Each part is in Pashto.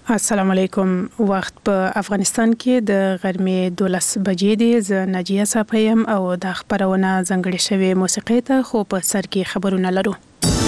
السلام علیکم. وخت په افغانستان کې د غرمې 12 بجې دي. زه ناجیه صافیم او د خبرونه ځنګړې شوی موسیقي ته خو په سر کې خبرونه لرو.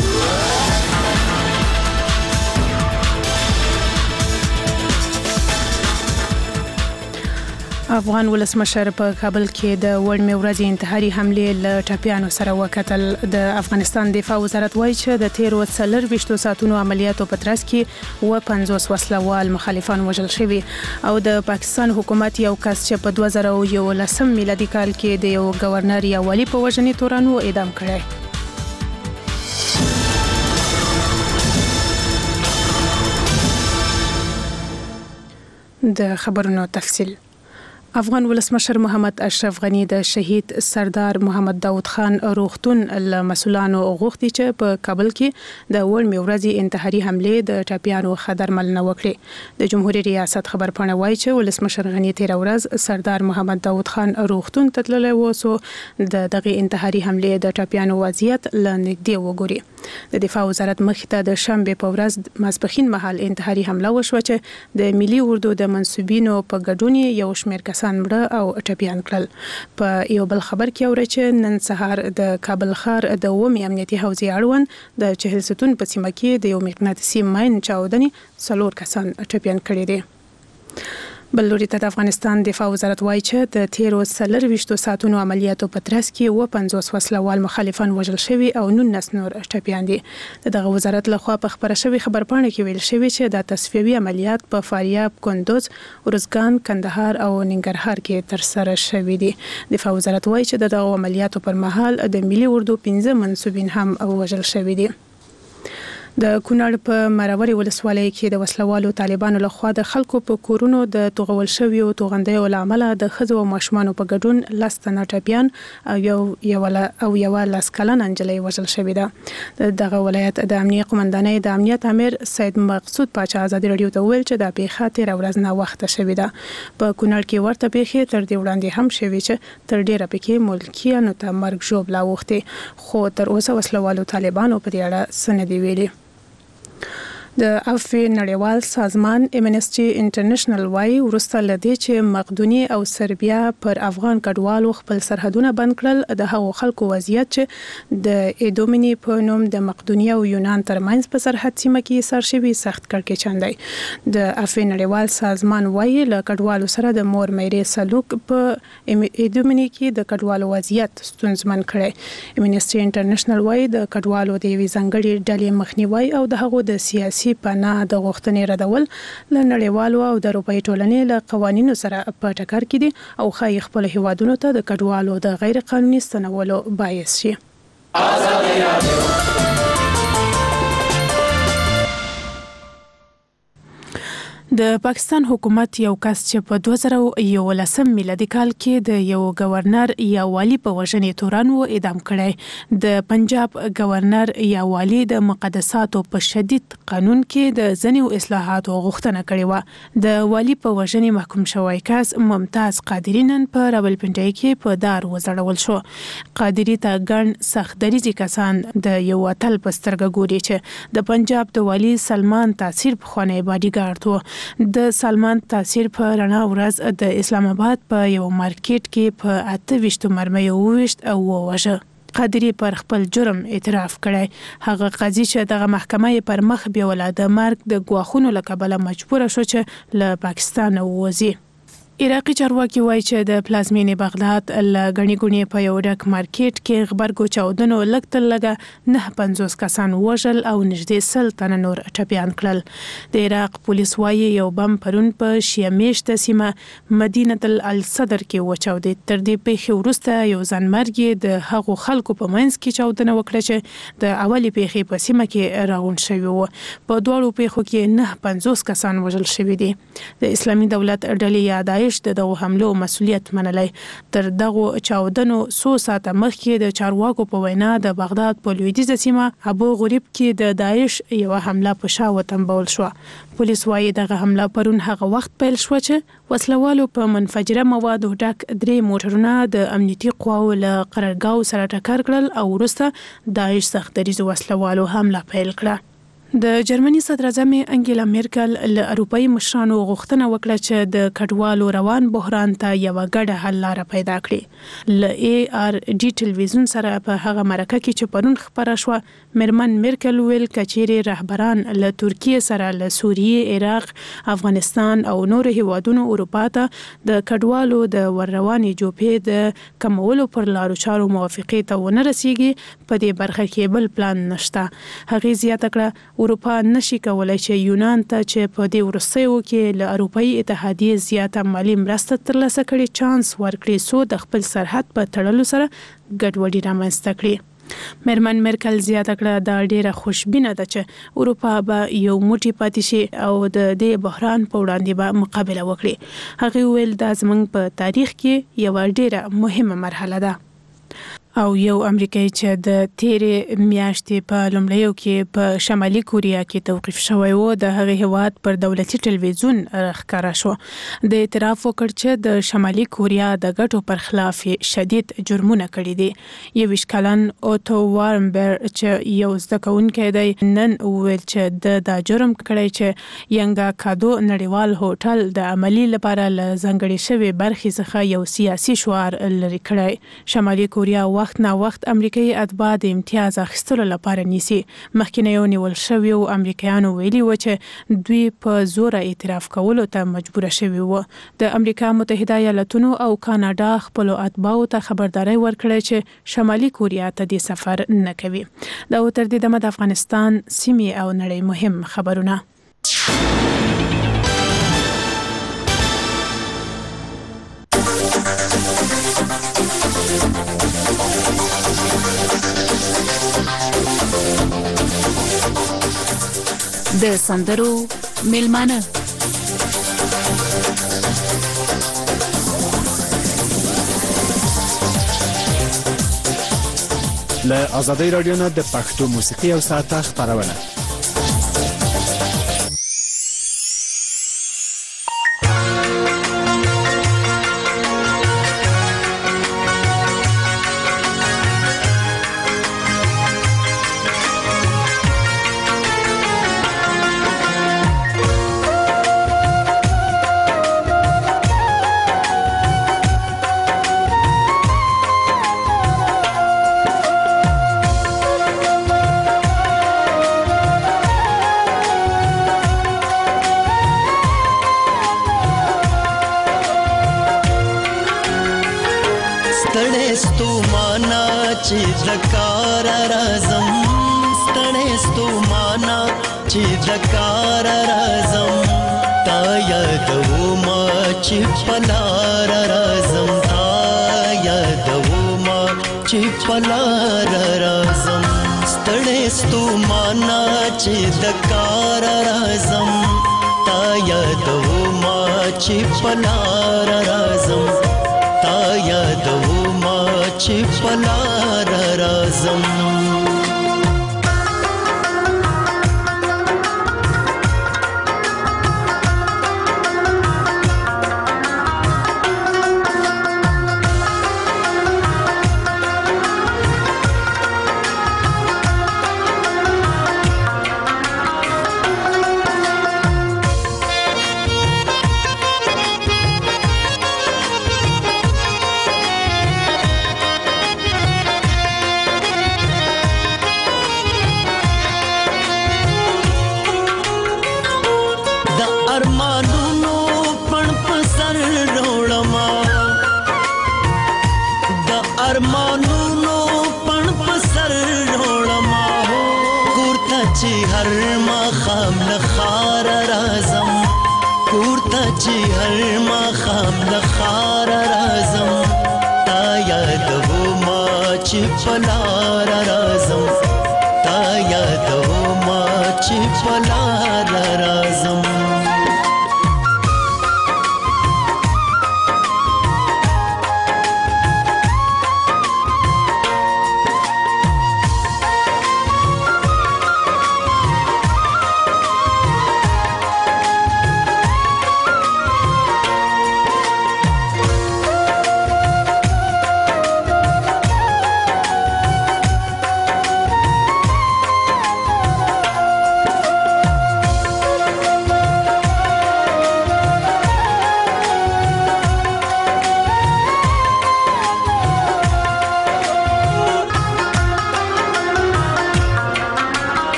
افغان ولسمشر په کابل کې د وړمې ورځې انتحاري حملې له ټپيانو سره وکتل. د افغانستان دفاع وزارت وایي چې د تیرو 24 ساعتونو عملیاتو په ترڅ کې 50 وسلوال مخالفان وژل شوي او د پاکستان حکومت یو کس چې په 2011 میلادي کال کې د یو گورنر یا والی په وژنې تورن و اعدام کړی. د خبرونو تفصیل. افغان ولسمشر محمد اشرف غنی د شهید سردار محمد داود خان روغتون له مسولانو غوښتي چې په کابل کې د وړمې ورځې انتحاري حملې د ټپيانو خدمتمنه وکړي. د جمهوریت ریاست خبرپاڼه وایي چې ولسمشر غنی تیر ورځ سردار محمد داود خان روغتون ته تللی و سو د دغه انتحاري حملې د ټپيانو وضعیت لنږدې وګوري. د دفاع وزارت مخې ته د شنبه په ورځ ماسپخین مهال انتحاري حمله وشوه چې د ملي اردو د منسوبینو په ګډون یو شمېر کسان مړه او ټپيان کړل. په یو بل خبر کې اوري چې نن سهار د کابل ښار د ومي امنیتي حوزې اړوند د چهل ستون په سیمه کې د یو مقناطیسي ماین چاودنې 4 کسان ټپيان کړي دي. بل لوري ته د افغانستان دفاع وزارت وایي چې د تیرو 24 ساعتونو عملیاتو په ترڅ کې 50 وسلوال مخالفان وژل شوي او 19 نور ټپيان دي. دغه وزارت لخوا په خبره شوی خبرپاڼه کې ویل شوی چې د تصفیوي عملیات په فاریاب، کندوز، ارزګان، کندهار او ننګرهار کې تر سره شوي دي. دفاع وزارت وایي چې دغه عملیاتو پر مهال د ملي اردو 15 منسوبین هم وژل شوي دي. د کونړ په مروري ولسوالۍ کې د وسلوالو طالبانو لخوا د خلکو په کورونو د توغول شویو توغندیو له امله د ښځو او ماشومانو په ګډون 10 تنه ټپيان او یو 10 کلنه نجلۍ وژل شوې ده. دغه ولایت د امنیه قومندانۍ د امنیت امیر سید مقصود پاچا ازادي رادیو ته ویل چې د پیښه تیر ورځ نه وخت شوې ده. په کونړ کې ورته پیښې تر دې وړاندې هم شوې چې تر ډیره پکې ملکیانو ته مرګ ژوبله اوښتې، خو تر اوسه وسلوالو طالبانو په دې اړه څه نه دي ویلي. د عفو نړیوال سازمان امنسټي انټرنیشنل وايي ورسته لدی چې مقدونیه او سربیا پر افغان کډوالو خپل سرحدونه بند کړل. د هغو خلکو وضعیت چې د ایدومینی په نوم د مقدونیه او یونان ترمنځ په سرحد سیمه کې سر شوی سخت کړکېچن دی. د عفو نړیوال سازمان وايي له کډوالو سره د مور مېرې سلوک په ایدومینی کې د کډوالو وضعیت ستونزمن کړي. امنسټي انټرنیشنل وايي د کډوالو د یوې ځانګړي ډلې مخنیوي او د هغو د سیاسي پناه د غوښتنې ردول له نړیوالو او د اروپایي ټولنې له قوانینو سره په ټکر کې دي او ښایي خپل هیوادونو ته د کډوالو د غیر قانوني ستنولو باعث شي. د پاکستان حکومت یو کس چې په 2011 میلادي کال کې د یو گورنر یا والی په وژنې تورن و اعدام کړی. د پنجاب گورنر یا والی د مقدساتو په شدید قانون کې د ځینو اصلاحاتو غوښتنه کړې و. د والی په وژنې محکوم شوی کس ممتاز قادری نن په راولپنډي کې په دار وزړول شو. قادری ته ګڼ سخت دریځي کسان د یو اتل په سترګه ګوري چې د پنجاب د والی سلمان تاثیر په خونه باډیګارد و. د سلمان تاثیر په رڼا ورځ د اسلام آباد په یو مارکیټ کې په 28 مرمیو وویشت او وواژه. قادری پر خپل جرم اعتراف کړی. هغه قاضي چې دغه محکمه پر مخ بیوله د مرګ د ګواښونو له کبله مجبور شو چې له پاکستان ووځي. عراقي چارواکي وایي چې د پلازمینې بغداد له غني ګونی په یو ډک مارکیټ کې غبرګو چاودنو لګتل لګه 950 کسان وژل او نږدې 100 تنه نور ټپيان کړل. د عراق پولیس وایي یو بم پرون په شیعه میشته سیمه مدینه الصدر کې وچاودید. تر دې پیښې وروسته یو ځانمرګي د هغو خلکو په منځ کې چاودنه وکړه چې د اولي پیښې په سیمه کې راغون شوی و. په دوړو پیښو کې 950 کسان وژل شوی دي. د اسلامي دولت ډلې یادای د دغه حملو مسؤلیت منلای. تر دغه چاودنو 100 ساعته مخکې د چارواکو په وینا د بغداد په لویدیځه سیمه ابو غریب کې د داعش یو حمله په شا وتنبول شو. پولیس وايي دغه حمله پرون هغه وخت پیل شو چې وسلوالو په منفجره موادو ډک 3 موټرونه د امنیتي قواو له قرارګاو سره ټکر کړل او وروسته داعش سخت دریځ وسلوالو حمله پیل کړه. د جرمني صدراعظم انګیلا میرکل له اروپאי مشرانو غوښتنه وکړه چې د کډوالو روان بحران ته یو ګډه حل لاره پیدا کړي. ل ای آر ډي ټلویزیون سره په هغه مرکه کې چې پرون خبره شو، مرمن میرکل ویل کچيري رهبران له ترکیه سره له سوریه، عراق، افغانستان او نور هیوادونو اروپا ته د کډوالو د وررواني جوپې د کمولو پر لارو چارو موافقه ته ونه رسیږي، په دې برخه کې بل پلان نشته. هغه زیاته کړه اروپا نشي کولای چې یونان ته چې په دې ورسېو کې له اروپאי اتحادیې زیاته مالی مرسته ترلاسه کړي چانس ورکړي سو د خپل سرحد په تړلو سره ګډوډي رامنځته کړي. مرمن میرکل زیاته کړه دا ډیره خوشبینه ده چې اروپا به یو موټی پاتې شي او د دې بحران په وړاندې به مقابله وکړي. هغه ویل دا زموږ په تاریخ کې یو ډیره مهمه مرحله ده. او یو امریکایي چې د تیرې میاشتې په لومړیو کې په شمالي کوریا کې توقیف شوی و، د هغه هیواد پر دولتي ټلویزیون ښکاره شو. د اعتراف وکړ چې د شمالي کوریا د ګټو پر خلاف شدید جرمونه کړي دي. 21 کلن اوتو وارمبر چې یو زده کوونکی دی نن ویل چې د جرم کړی چې ینګا کادو نړیوال هوټل د عملی لپاره له ځانګړي شوی برخې څخه یو سیاسي شعار لري کړی. شمالي کوریا وخت نا وخت امریکایي اتباع د امتیاز اخیستلو لپاره نیسي. مخکینیو نیول شویو امریکایانو ویلي و چې دوی په زور اعتراف کولو ته مجبور شوي وو. د امریکا متحده ایالاتونو او کاناډا خپل اتباعو ته خبرداري ورکړه چې شمالي کوریا ته د سفر نه کوي. دا تر دې دمه د افغانستان سیمې او نړۍ مهم خبرونه. د سندرو میلمانه له آزادۍ رادیو نه د پښتو موسیقي او ساعته خبرونه.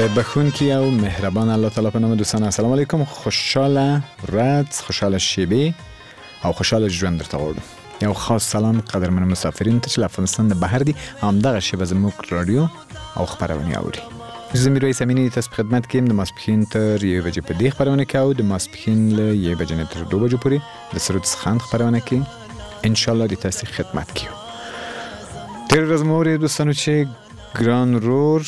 د بخونکی او مهربان الله تعالی په نام دوستان السلام علیکم. خوشحاله ورځ، خوشحاله شیبې او خوشحاله ژوند درته غواړم. یو خاص سلام قدرمن مسافرین ته چې له افغانستان د بهر دي همدغه شیبه زموږ رادیو او خبرونه اوري. زه میرویس امینی تاسو په خدمت کې یم د ماسپښین تر 1 بجې په دې خبرونه کې او د ماسپښین له 1 بجې نه تر 2 بجې پورې د سرود څخه خبرونه کې ان شاء الله د تاسو خدمت کوي. تیر ورځ مو دوستانو چې ګران رور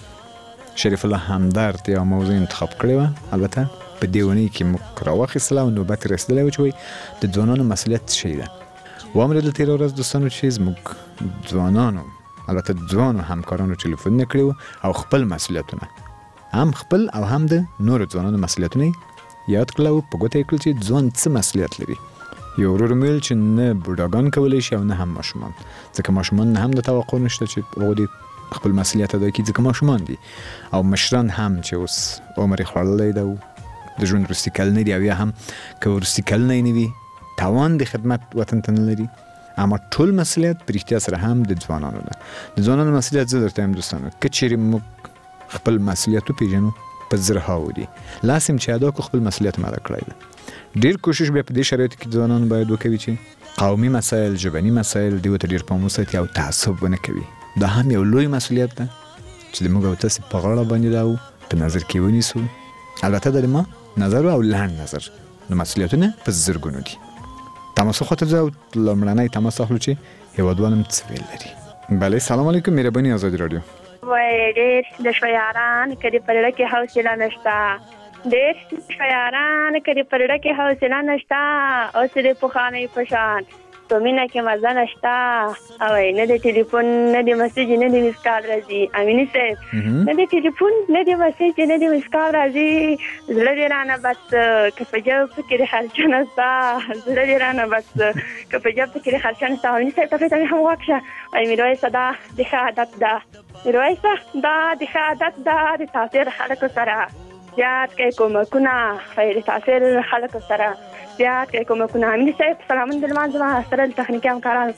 شریف الله همدرد یا موضوع انتخاب کړی و. البته په دیونی کې موږ راوخیستله او نوبت رسیدلی و چې وایي د ځوانانو مسؤلیت څه شی ده. واورېدل تېره ورځ دوستانو چې زموږ ځوانانو البته ځوانو همکارانو ټلیفونونه کړي وو او خپل مسؤلیتونه هم خپل او هم د نورو ځوانانو مسؤلیتونه یاد کړل او په ګوته یې کړل چې ځوان څه مسؤلیت لري. یو ورور مې ویل چې نه بوډاګان کولی شي او نه هم ماشومان، ځکه ماشومان نه هم د توقع نشته چې هغوی خپل مسؤلیت ادا کړي ځکه ماشومان دي، او مشران هم چې اوس عمر یې خوړلی ده او د ژوند وروستي کلونه دي او یا هم که وروستي کلونه یې نه وي توان د خدمت وطن ته نه لري. اما ټول مسؤلیت په رښتیا سره هم د ځوانانو ده. د ځوانانو مسؤلیت زه درته وایم دوستانو، که چیرې موږ خپل مسؤلیت وپېژنو په زرهاوو دي، لاس چې ادا کړو خپل مسؤلیت ماده کړی ده. ډېر کوشش بیا په دې شرایطو کې ځوانان باید وکوي چې قومي مسایل، ژبني مسایل دې ورته ډېر پام وساتي او تعصب ونه کوي. دا هم یو لوی مسؤلیت ده چې د موږ او تاسې په غاړه باندې ده او په نظر کې ونیسو. البته د ما نظر او لنډ نظر نو مسؤلیتونه په زرګونو دي. تماس خاطر زه لومړنی تماس اخلو چې هیوادوالم څه ویل لري. بله سلام علیکم، مهرباني آزادي رادیو. وای ډېر د شیاران کړي په لړ کې حوصله نشته، ډېر شیاران کړي په لړ کې حوصله نشته، اوس دې پخوانی په شان په مینه کې مزه نشته. او نه د ټلیفون نه د مسیج نه د میس کال راځي. امینی صاحب نه د ټلیفون نه د مسیج نه د میس کال راځي. زړه دې رانه بس که په جواب کې خرچه نشته، زړه دې رانه بس که په جواب کې خرچه نشته. امینی صاحب ته هم واکشه وای میرویس دا د ښه عادت ده، میرویس دا د ښه عادت ده د تاثیر خلکو سره زیات کې کومکونه خیر تاثیر خلکو سره زیات کې کومکونه. امینی صاحب سلامون د لمانځه سره تخنیکي همکاران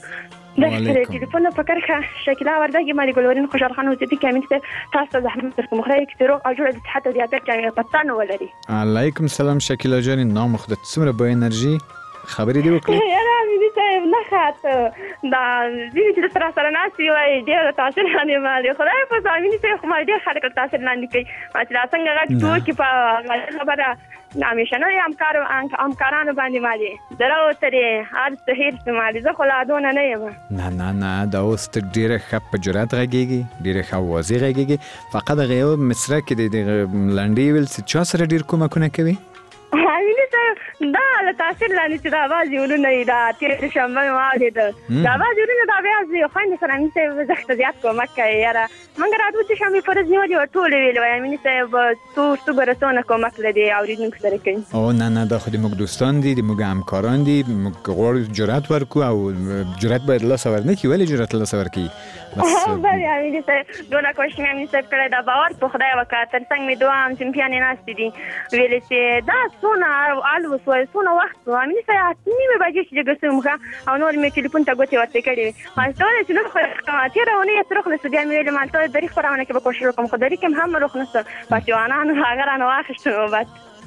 د ټلیفون په کرخه شکیلا وردګي مالي ګلورین خوشحال خان وزیدي کې امینی صاحب تاسو ته زحمت درکوم خدای کې تیرو او جوړه د صحت او دیابت کې پتان ولري. علیکم سلام شکیلا جان، نام خدای څومره با انرژي خبرې دی وکړي. یاره امینی صاحب نه خاطر دا دې چې تر سره ناسي وای ډېر تاثیر باندې مالي خدای په امینی صاحب خو ډېر خلک تاثیر لاندې کوي. ما چې څنګه غږ تو کې په خبره نامیشنه همکارانو باندې مالي درو ترې هر صحیح مالي زه خو لا دونه نه یم. نه دا اوس ته ډېره ښه په جرات غږېږي، ډېره ښه واضح غږېږي. فقط هغه یو مصره کې د لنډۍ ویل چې چا سره ډېر کومکونه کوي. امینی صاحب دا له تاثیر لاندې چې دا آواز یې ولونه دا تېر شنبه مې واورېده دا آواز یې ولونه دا بیا زه خویندې سره امیني صاحب زه ښه زیات کومک کوي. یاره موږ راته د شنبې په ورځ نیولې وه ټولې ویلې وای امیني صاحب څو ګره څونه کومک له دې اورېدونکو سره کوي. او نه دا خو د موږ دوستان دي، د موږ همکاران دي، موږ غواړو جرات ورکړو او جرات باید لاسه ورنکړي. ولې جرات لاسه ورکړي؟ بله امیني صاحب دونه کوشش مې امیني صاحب کړی دا باور په خدای وکړه. تر څنګ مې دوه هم چمپیانې ناستې دي ویلې چې دا څونه الوس وای څونه وخت و امیني صاحب 9 بجې چې جګه سوم او نور مې ټلیفون ته ګوتې ورته کړې وې. ما ته ویل چې نور خو تېره اونۍ یې روغ نشته. بیا مې ویل ما ته درې خپرونه کې به کوشش وکړم خو درې کې هم روغ نشته. پاتوانانو هغه رانه واخیسته نوبت.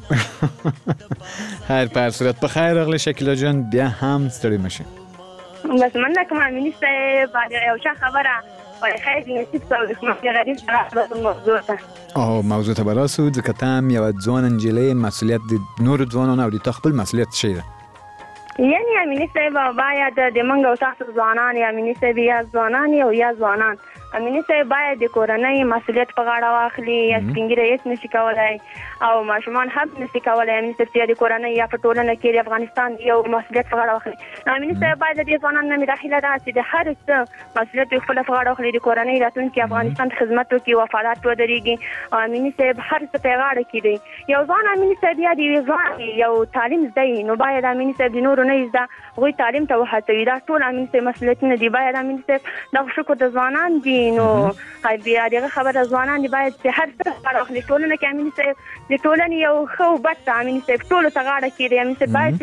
هر په هر صورت په خیر راغلی شکیلا جان، بیا هم ستړي مه بس مننه کوم امیني صاحب یو څه خبره وای خیر نصیب څه د غریب سره موضوع ته او موضوع ته براسو ځکه ته هم یوه ځوان نجلۍ مسؤلیت د نورو ځوانانو او د تا خپل مسؤلیت څه شی ده؟ یعنی امیني صاحب باید د موږ او تاسو ځوانان یا امیني صاحب یا ځوانان یا ځوانان امیني صاحب باید د کورنۍ مسؤلیت په غاړه واخلي. یا سپینګیری هیڅ نشي کولای او ماشومان هم نشي کولای امیني صاحب چې د کورنۍ یا په ټولنه کې د افغانستان یو مسؤلیت په غاړه واخلي. امیني صاحب باید د ځوانانو نه مداخله ده چې د هر څه مسؤلیت خپل په غاړه واخلي، د کورنۍ راتلونکي افغانستان خدمت وکړي، وفادار ودرېږي. امیني صاحب هر څه په غاړه کې دی. یو ځوان امیني صاحب یا د ځوان یو تعلیم زده نو باید امیني صاحب د نورو نه زده غوي تعلیم ته وهڅوي. دا ټول امیني صاحب مسؤلیتونه دي. باید امیني صاحب د شکر د ځوانان دي نو بیا دغه خبره ځوانان دی باید چې هر څه غاړه واخلي. ټولنه کې امین صاحب د ټولنې یو ښه بد امین صاحب ټولو ته غاړه کېږدي. امین صاحب باید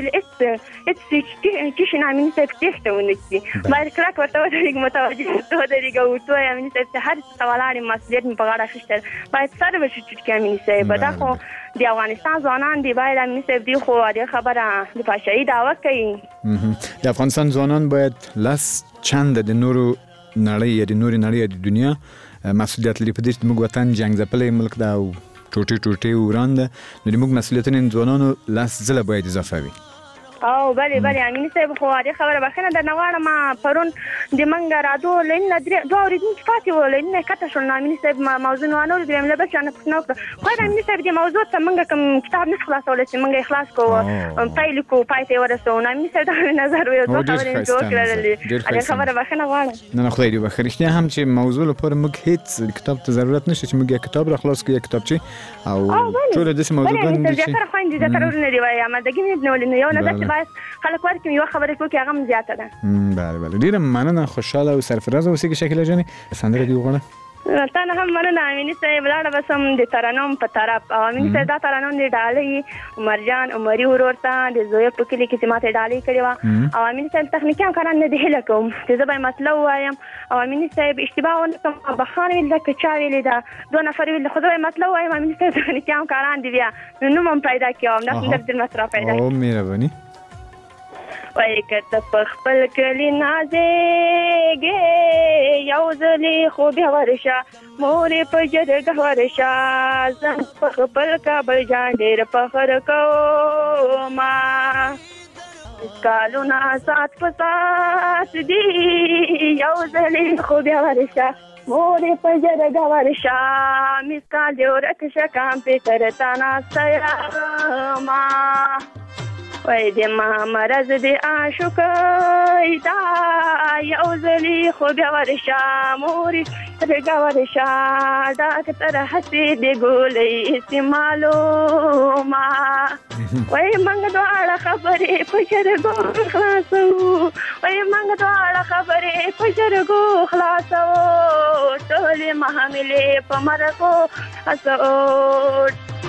هېڅ نه امین صاحب تېښته ونه کړي، باید کلک ورته ودرېږي، متوجه ورته ودرېږي او ورته وایي امین صاحب چې هر څه ته ولاړ یم، مسؤلیت مې په غاړه اخیستی باید سر ورشي ټیټ کړي. امین صاحب دا خو د افغانستان ځوانان دی باید امین صاحب دی خو دغه خبره د پاشایي دعوه کوي. د افغانستان ځوانان باید لس چند د نورو نړۍ یا د نورې نړۍ یا د دنیا مسؤلیت لري په دې چې موږ وطن جنګ ځپلی ملک ده او ټوټې ټوټې وران ده، نو د موږ مسؤلیتونه ځوانانو لس ځله باید اضافه وي. او بله امین صاحب خو دې خبره بخښنه درنه غواړم. پرون د منګه رادیو لینونه دوه اورېدونکي پاتې وو، لینونه یې قطع شول. نو امین صاحب موضوع مې وانه اورېدله، له بل چا نه پوښتنه وکړه. خو امین صاحب دې موضوع ته موږ کوم کتاب نه خلاصولی چې موږ یې خلاص کړو، پیل کړو، پای ته یې ورسوو. نو امین صاحب دا مې نظر ویو، دوه خبرې مې وکړلې. دې خبره بخښنه غواړم. نه خدای دې وبخښي. رښتیا هم چې موضوع لپاره موږ هیڅ کتاب ته ضرورت نشته چې موږ یو کتاب را خلاص کړو، یو کتابچې او ټول داسې موضوعګان دي چې زیاتره خویندې زیاتره ورونه دي وایي آمادګي نه ولې نو یو نظر چې باید خلک ورکړي یو خبرې کوي هغه هم زیاته ده. بله ډېره مننه، خوشحاله او سرفرازه اوسېږي شکیله جانې. سندره دې وغواړه. تا نه هم مننه امیني صاحب. لاړه بس هم د ترنم په طرف او امیني صاحب دا ترنم د ډالۍ عمرجان عمري ورور ته د زویه په کلي کې چې ماته ډالۍ کړې وه او امیني صاحب تخنیکي همکاران نه دې هیله کوم چې زه به یې مطلب ووایم او امیني صاحب اشتباه ونه کړم، بخښنه ویل ده که چا ویلې ده، دوه نفر ویل ده، خو زه به یې مطلب ووایم امیني صاحب تخنیکي همکاران دي بیا نو نوم هم پیدا کړي او همداسې در مطرح پیدا کړي. مهرباني. وای که ته په خپل کلي نازېږې یو ځلې خو بیا ورشه مورې په جرګه ورشه زه په خپل کابل جان ډېر فخر کومه کالونه سات په سات دي یو ځلې خو بیا ورشه مورې په جرګه ورشه مسکال دې ورک شه کمپیوټر ته ناسته یمه وای د ما مرض د عاشقۍ دا یو ځلې خو بیا ورشه مورې جرګه ورشه ډاکټر هسې د ګولۍ استعمالومه وای موږ دواړه خبرې په جرګو خلاصوو وای موږ دواړه خبرې په جرګو خلاصوو ټولې محملې په مرګو هڅوو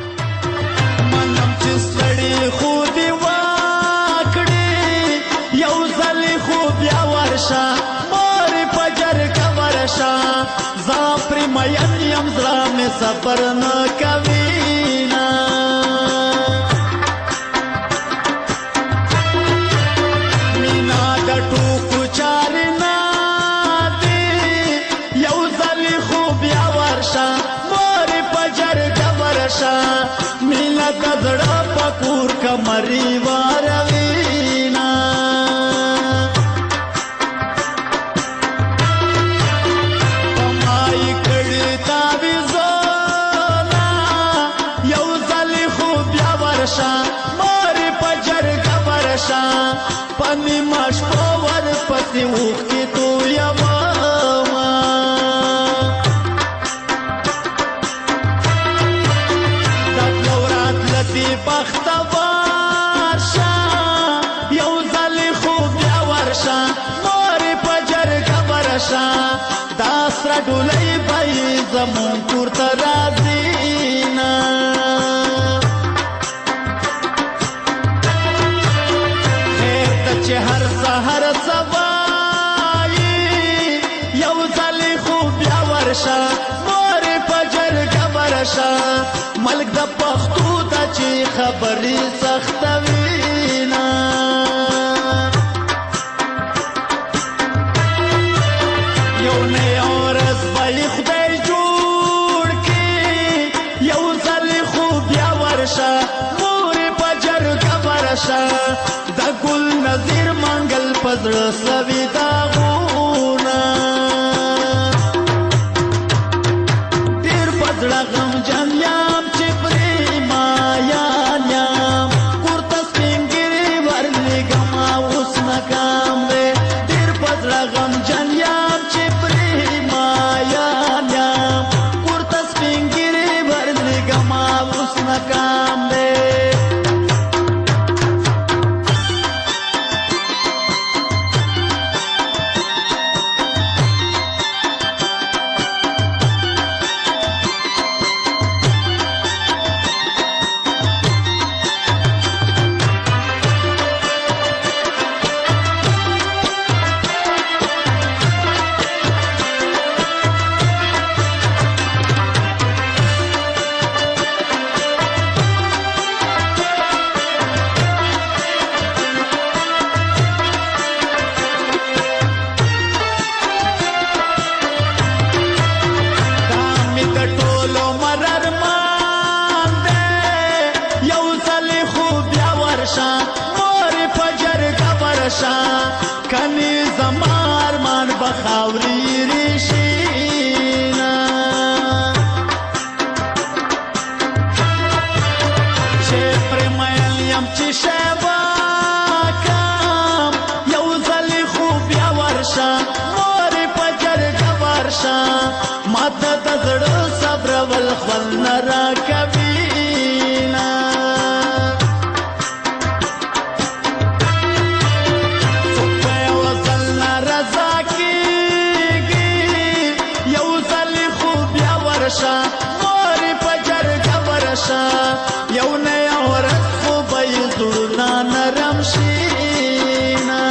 سړی خو دی واکړي یو ځل خو بیا ورشه مورې په جرګه ورشه زه پرې مین یم زړه مې صبر نه کوي نه مینا د ټوکو چارې نه دی یو ځل خو بیا ورشه مورې په جرګه ورشه مینا د زړه کور کمری واروینا پمای کړي تا وزولا یو ځل خو بیا ورشه مورې په جرګه ورشه پنی ماش پور پسې وختي تو یما بختوار شا یو ځل خو بیا ورشه مورې په جرګه ورشه دا سره ډولۍ به یې زمونږ کور ته راځي نه خیر ده چې هر سهار څه وایي یو ځل خو بیا ورشه مورې په جرګه ورشه ملک د پښتو چې خبرې سختوي نه یو نه یو ورځ به یې خدای جوړ کړي یو ځل خو بیا ورشه مورې په جرګه ورشه د ګل نظیر منګل په زړه سوي داغونه ډېر په زړه غمجن یم چې زړه صبر ول خوند نه راکوي نه په یو ځل نه رضا کېږي یو ځل خو بیا ورشه مورې په جرګه ورشه یو نه یو ورځ خو به یې زړونه نرم شي نه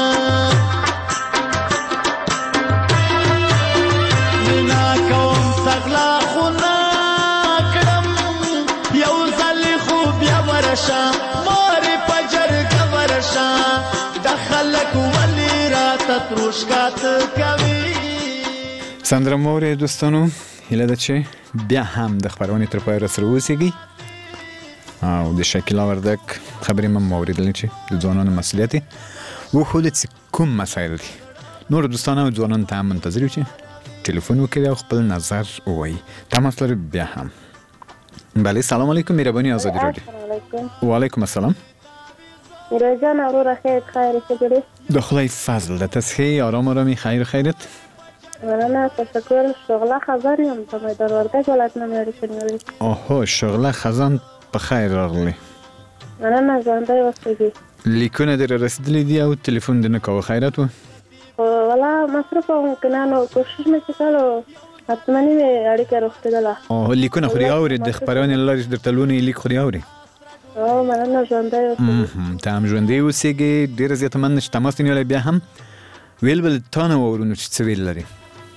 مینا کوم سغلا خو نه کړم یو ځل خو بیا ورشه مورې په جرګه ورشه د خلک ولې راته تروشکات کوي سندره مورې دوستانو هیله ده چې بیا هم د خپرونې تر پایه راسره اوسیږئ او د شکیلا وردک خبرې مې واورېدلې چې د ځوانانو مسؤلیت یې وښوده چې کوم مسایل دي نورو دوستانو او ځوانانو ته هم منتظر یو چې تلفن وکړي او خپل نظر ووایي تماس لرو بیا هم بله سلام علیکم مهرباني آزادی رادیو و علیکم السلام میرا جان اورora خیر چطوری؟ د خدای فضل ده تاسو ښه آرام آرامي خیر خیرت مننه تشکر شغله خبر یم ته مې در وردګ ولایت نه مې اړیکې اوهو شغله خزان په خیر راغلی مننه ژوندی اوسېږي لیکونه در رسیدلی دي او تلیفون دې نه کوه خیرت و والا مصروف وم که نه نو کوشش مې چې کړو حتمني مې اړیکه روغتېدله اوه لیکونه خو دې اورې د خپرونې له لارې درته لونې لیک خو دې اورې او مننه ژوندی اوسېږي ته هم ژوندی اوسېږې ډېره زیاته مننه چې تماس دې نیولی بیا هم ویل به تا نه واورو نو چې څه ویل لرې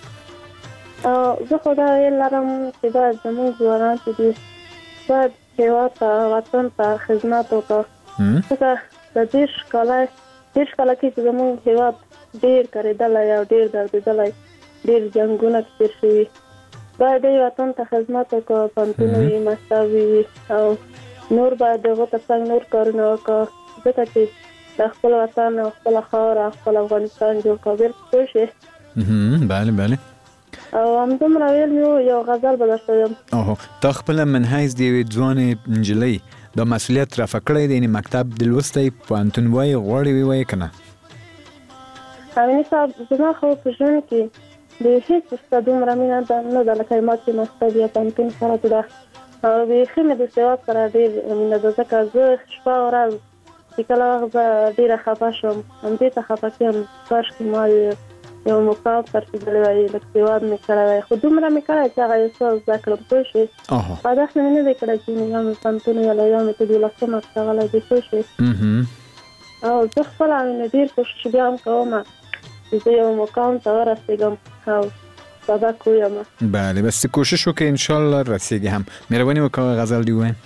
زه خو دا ویل لرم چې باید زموږ ځوانان چې دي باید هېواد ته وطن ته خدمت وکړه ځکه د دېرش کاله کې چې زموږ هېواد ډېر کړېدلی او ډېر دردېدلی ډېر جنګونه تېر شوي باید دې وطن ته خدمت وکړه پوهنتون وي مکتب وي او نور باید د هغو تر څنګ نور کارونه وکړه ځکه چې د خپل وطن او خپله خاوره خپل افغانستان جوړ کړه بېرته پوه شې بله بله او همدومره ویل مې یو غزل به درته ویم اوهو تا خپله منحیث د یوې ځوانې نجلۍ دا مسؤلیت رفع کړی دی یعنې مکتب د لوستی پوهنتون وایي غواړې ووایې که نه امیني صاحب زما خو په ژوند کې د هېڅ څه دومره مینه نه ده لکه ما چې مکتب یا پوهنتون سره ده او بیخي مې د سواد سره ډېر مینه ده ځکه زه شپه ورځ چې کله وخت زه ډېره خفه شم همدې ته خفه کېږم کاشکې ما یو مقام ترسېدلی وای لږ سواد مې کړی وای خو دومره مې کړی چې هغه یو څه زده کړم پوه شوې په داسې مې نه دی کړی چې یا مې پوهنتون ویلی یا مې ته 12مه ښاغلی دی پوه شوې او زه خپله مینه ډېر کوشش بیا هم کوم چې زه یو مقام ته ورسېږم او سبق ویم بله بس کوشش وکړې انشاءالله رسېږي هم مهرباني وکړه غزل دې ووایم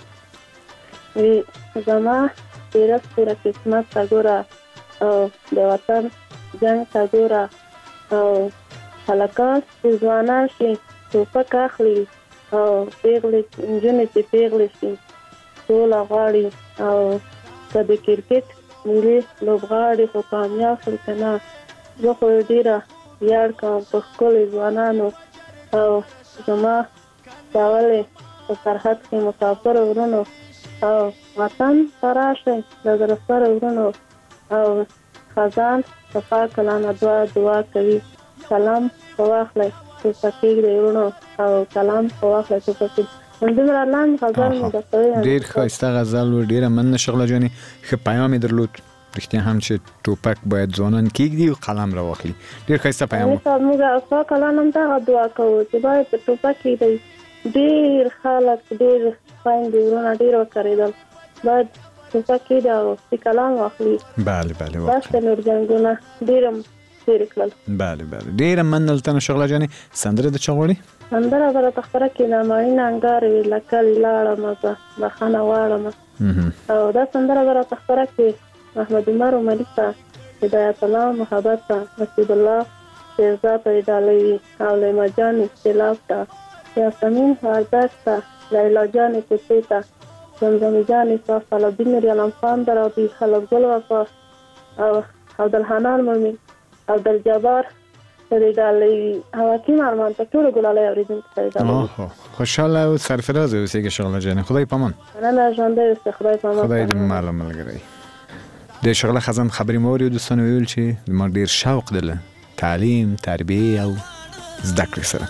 زما تېره سپوره قسمت ته ګوره او د وطن جنګ ته ګوره او هلکان چې ځوانان شي ټوپک اخلي او پیغلې نجونې چې پیغلې شي سوله غواړي او که د کرکټ ملي لوبغاړي خو کامیاب شول که نه زه خو ډېره ویاړ کوم په ښکلو ځوانانو او زما دا ولې په سرحد کې مسافر ورونو او وطن ته راشئ د زړه سره ورونو او خزان صفا کلانه دعا کوي کلام په واخلئ ټوپکې د ورونو او کلام په واخلئ ټوپکې همدومره لاندې غزل مې درته ویم ډېر ښایسته غزل و ډېره مننه شغله جانې ښه پیام یې درلود رښتیا هم چې ټوپک باید ځوانان کېږدي او قلم راواخلي ډېر ښایسته پیام و موږ صفا کلان هم دغه دعا کوو چې باید په ټوپک کېږدئ ډېر خلک ډېر خویندې ورونه ډېر وکړېدل باید ټوپک کېږدي او کلام واخلي بله بله داسې نور جنګونه ډېر هم تېر کړل بله بله ډېره مننه له تا نه شغله جانې سندره د چا غواړې سندره به راته خپره کړي د ماڼۍ انګار وي له کلي لاړمه زه بخښنه غواړمه او دا سندره به راته خپره کړي محمد عمر عمري ته هدایت الله محبت ته نصیب الله شیرزاد ایدالوي او لیما جان اختلاف ته یاسمین وردک ته لیلا جان کوڅې ته زمزمې جانې صاف طلبي نوري علم خان درابي خلف ګل وفا او عبدالحنان مومن عبدالجبار ایدالوي او حکیم ارمان ته ټولو ګلالۍ اورېدونکو ته ایدالوي خوشحاله او سرفراز اوسېږه شغله جانې خدای پامان مننه ژوندی اوسې خدای پامان خدای دې ماله ملګری د شغله خزان خبرې مې واورېدو دوستانو ویل چې زما ډېر شوق دی له تعلیم تربیې او زده کړې سره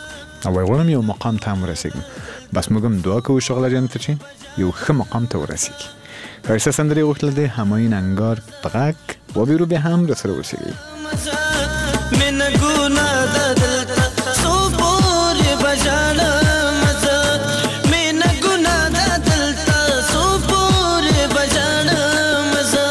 او غواړم یو مقام ته ورسېږم. بس موږ دعا کوو شغله جان ته چې یو ښه مقام ته ورسېږي. ښایسته سندرې غوښتل دي همایون انگار په غږ و بیرو بیا هم راسره اوسېږئ. من ګناه د دلته څو پورې بجاړم زه من ګناه د دلته څو پورې بجاړم زه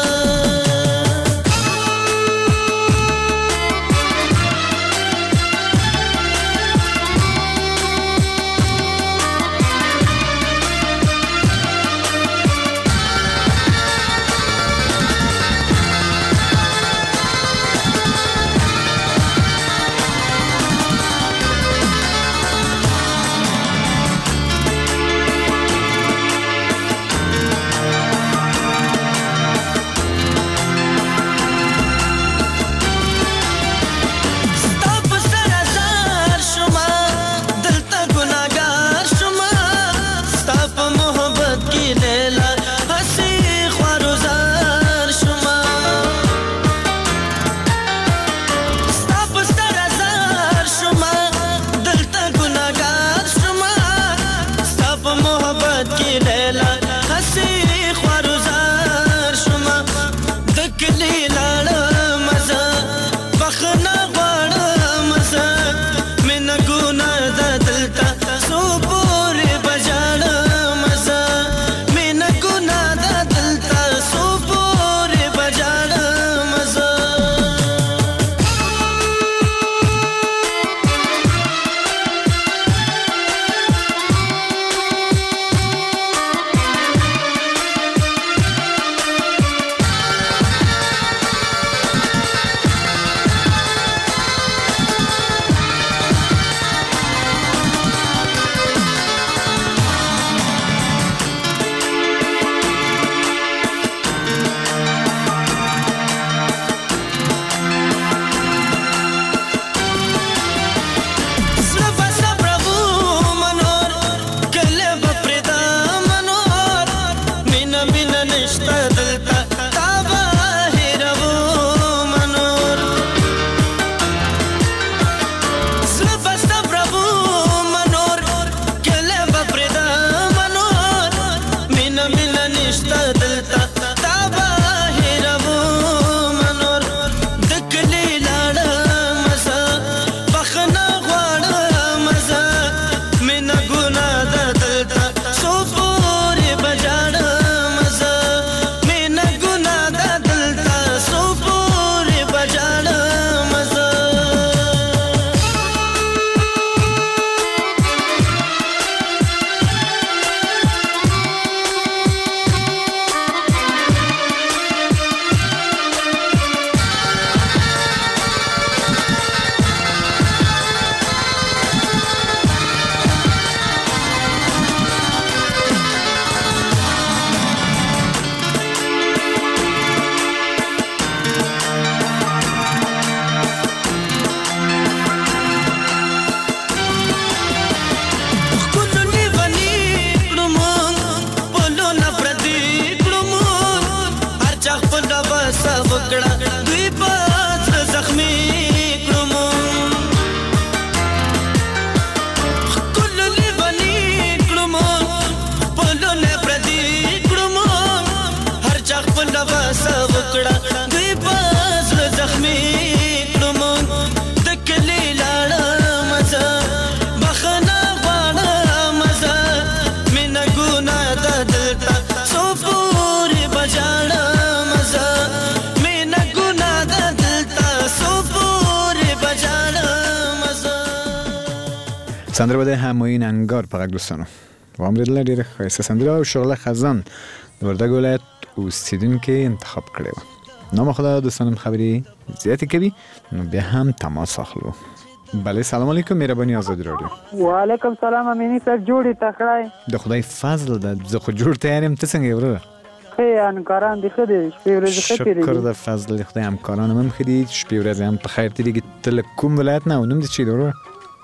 سندره بده همایون انگار په غږ دوستانو و هم ډېره ډېره ښایسته سندره او شغله خزان د وردګ ولایت اوسېدونکي انتخاب کړې وه. نامخدا دوستانم خبرې زیاتې کوي نو بیا هم تماس اخلو. بله سلام علیکم مهرباني آزادی رادیو. وعلیکم سلام امینی صاحب جوړې تکړه د خدای فضل ده زه خو جوړ تیار یم ته څنګه یې وروره ښه همکاران دې ښه دي شپې ورځې ښه تېرېږي شکر د فضل خدای همکاران هم ښه دي شپې ورځې هم په خیر تېرېږي. ته له کوم ولایت نه او نوم دې چی دی وروره؟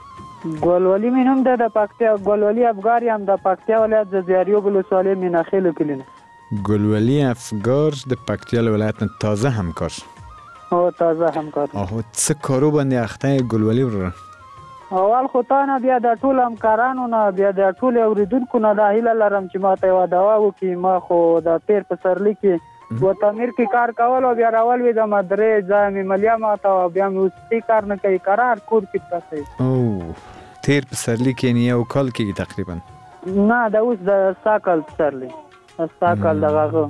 ګلولي مې نوم ده د پکتیا ګلولي افګار یم د پکتیا ولایت د زیاریو ولسوالۍ میناخیلو کلي نه. ګلولي افګار د پکتیا ولایت نه تازه همکار. او تازه همکار. څه کارو باندې اخته ګلولي وروره؟ اول خو تا نه بیا د ټول همکارانو نه بیا د ټول اوریدونکو نه دا هیله لرم چې ما ته یوه دوا وکړي. ما خو د پیر په سرلی کې و تعمیر کې کار کول او بیا راول وې د مدرې ځای مې ملیا ما ته بیا مې اوس کار نه کوي قرار کور کې پرته. او تیر په سرلی کې یو کال کېږي تقریبا؟ نه دا اوس د ساکل په سرلی ساکل دغه.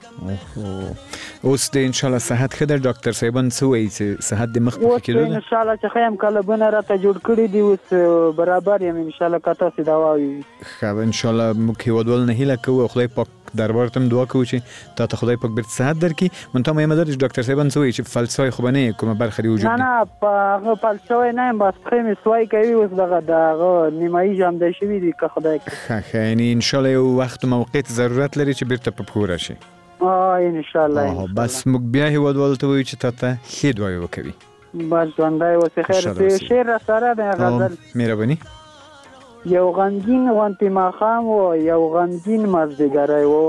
اوس د ان شاء الله صحت ښه ده؟ ډاکټر صاحبان څه وایي چې صحت دې مخ په کېدو ده؟ ان شاء الله چې خیم کلبونه راته جوړ کړي دي اوس برابر یم ان شاء الله که تاسې دوا وي. ښه ان شاء الله موږ هیوادوالو نه هیله کوو او خدای پاک دربار ته هم دعا کوو چې تا ته خدای پاک بیرته صحت درکړي. منتها مهمه ده چې ډاکټر صاحبان څه وایي چې فلسفه خو به نه کومه برخه دې وجود نه په هغه فلسفه نه یم بس پښې مې سوای کوي اوس دغه د هغه نیمایي جامده شوي دي که خدای کړي. ښه یعنې ان شاء الله یو وخت و موقع ضرورت لري چې بیرته په پښو راشي. ان شاء الله. بس موږ بیا هیوادوالو ته وایو چې تا ته ښې دعاوې وکوي. بس ژوندی اوسې خیر. شعر راسره دی غزل. مهرباني. یو غمګین غونتې ماښام و یو غمګین مازدیګری و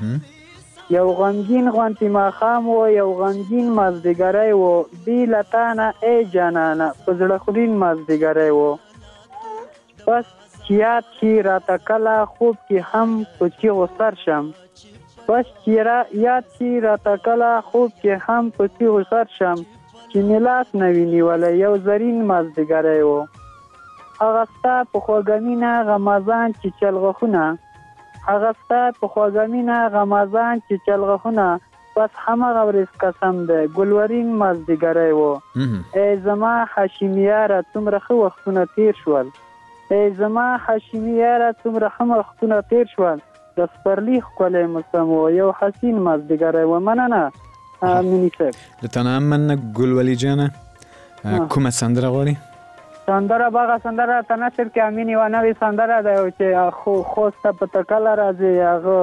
یو غمګین غونتې ماښام و یو غمګین مازدیګری و بې له تا نه ای جانانه په زړه خورین مازدیګری و بس چې یاد شي راته کله خوب کې هم په چیغو سر شم بس چې یاد شي راته کله خوب کې هم په چیغو سر شم چې مې لاس نه وي نیولی یو زرین مازدیګری و هغه ستا په خوږه مینه غمازان چې چلغښونه هغه ستا په خوږه مینه غمازان چې چلغښونه بس همغه ورځ قسم دی ګلورین مازدیګری و ای زما هاشمي یاره څومره ښه وختونه تیر شول ای زما هاشمي یاره څومره ښه وختونه تیر شول د سپرلي ښکلی موسم و یو حسین مازدیګری و. مننه میني صاحب. له تا نه هم مننه ګلولي جانه. کومه سندره غواړې؟ سندره باغه سندره ته نشر کې امین یوه نوې سندره ده چې خوست ته په کله راځي هغه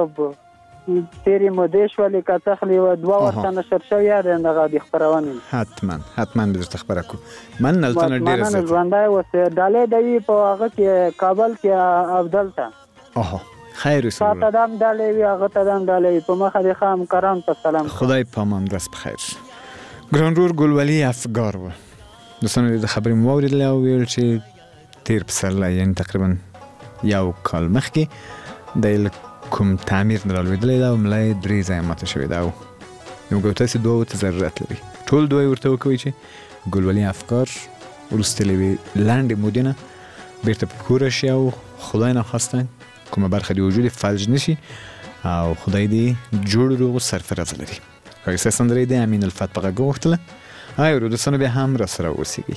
تیرې مودې شولې که څه خلې وه 2 ورته نشر شوې ده دغه د خپرونې. حتما به درته خپره کړو. مننه له تا نه ډېره زیاته. ژوندی اوسې. ډالۍ د وي په هغه کې کابل کې افضل ته خیر اوسې. تا ته دم ډالۍ وي هغه ته دم ډالۍ وي. په مخه د ښه همکارانو ته سلام. خدای پامان ورځ په خیر. ګران ورور ګلولي افګار و. دوستانو د خبرې مو واورېدلې او ویل چې تیر پسرلی یعنې تقریبا یو کال مخکې د کوم تعمیر نه رالوېدلی ده او ملا یې 3 ځایه ماته شوې ده او موږ تاسې دعاو ته ضرورت لري. ټول دعا ورته وکوئ چې ګلولي افکار وروسته له یوې لنډې مودې نه بېرته په پښو راشي او خدای ناخواسته کومه برخه د وجود فلج نشي او خدای دې جوړ روغ سرفرازه لري. ښایسته سندره یې د امین الفت په غږ وغوښتله. ورو دوستانو بیا هم را سره اوسیږئ.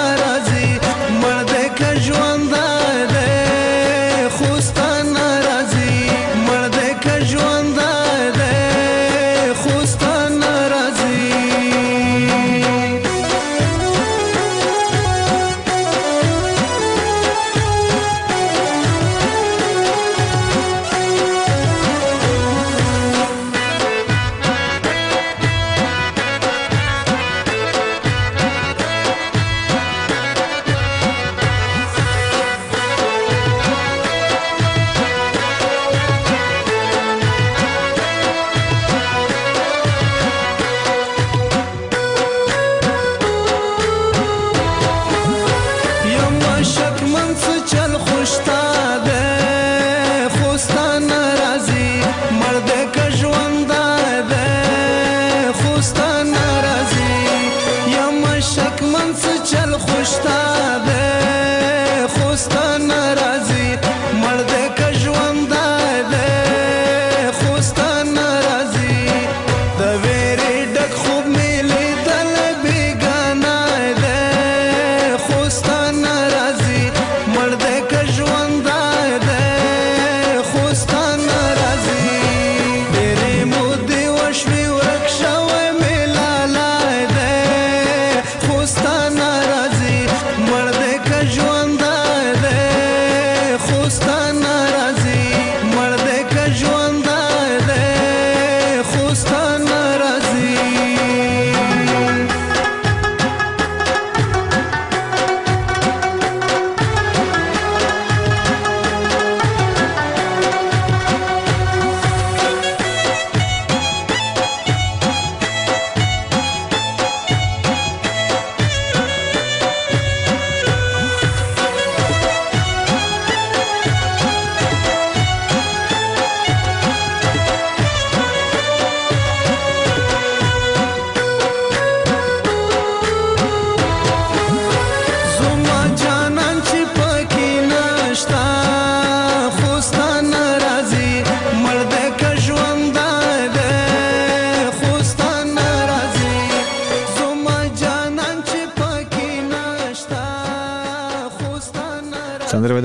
ژوند ده خوستان راځي